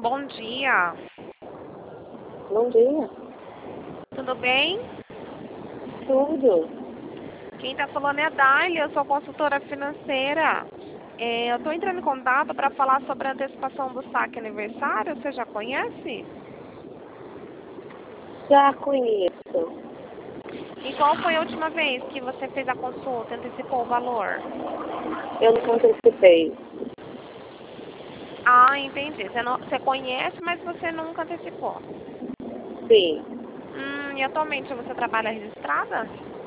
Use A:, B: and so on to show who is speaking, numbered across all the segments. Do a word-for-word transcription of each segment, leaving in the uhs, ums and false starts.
A: Bom dia.
B: Bom dia.
A: Tudo bem?
B: Tudo.
A: Quem está falando é a Daily, eu sou consultora financeira. É, eu estou entrando em contato para falar sobre a antecipação do saque aniversário. Você já conhece?
B: Já conheço.
A: E qual foi a última vez que você fez a consulta, antecipou o valor?
B: Eu não antecipei.
A: Ah, entendi. Você, não, você conhece, mas você nunca antecipou.
B: Sim.
A: Hum, e atualmente você trabalha registrada?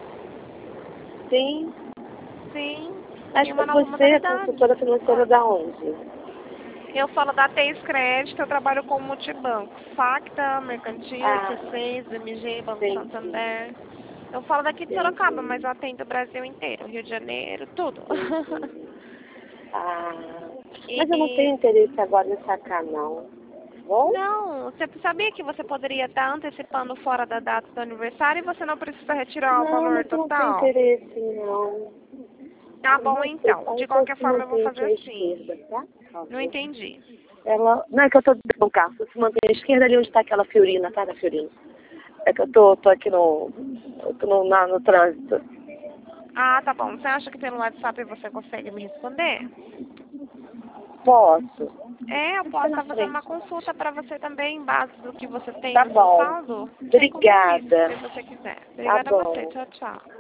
B: Sim.
A: Sim.
B: Mas
A: Tem uma nova
B: você é
A: modalidade.
B: consultora financeira da onde?
A: Eu falo da Teis Crédito, eu trabalho com multibanco. Facta, Mercantil,
B: Ah,
A: C seis, M G, Banco
B: entendi.
A: Santander. Eu falo daqui de Sorocaba, mas
B: Entendi.
A: eu atendo o Brasil inteiro, Rio de Janeiro, tudo.
B: Entendi. Ah, mas eu não
A: E
B: tenho interesse agora em sacar, não. Bom?
A: não, você sabia que você poderia estar antecipando fora da data do aniversário e você não precisa retirar o
B: Não,
A: valor
B: mas eu não tenho
A: total?
B: interesse, não.
A: Tá
B: Eu
A: bom
B: não sei.
A: então.
B: Aí
A: De
B: só
A: qualquer
B: se
A: forma eu vou
B: mantém
A: fazer
B: aqui à
A: assim.
B: esquerda, tá? Por
A: Não
B: favor.
A: entendi.
B: Ela... Não, é que eu tô no carro. Só se mantém à esquerda ali onde está aquela Fiorina, tá? Da Fiorina. É que eu tô, tô aqui no, eu tô no, na, no trânsito.
A: Ah, tá bom. Você acha que pelo WhatsApp você consegue me responder?
B: Posso?
A: É, eu
B: Fica
A: posso
B: na
A: estar fazendo uma
B: frente.
A: consulta para você também, em base do que você tem
B: Tá
A: no seu
B: bom.
A: saldo, sem compromisso,
B: Obrigada.
A: se você quiser.
B: Tá
A: Obrigada a você.
B: bom.
A: Tchau, tchau.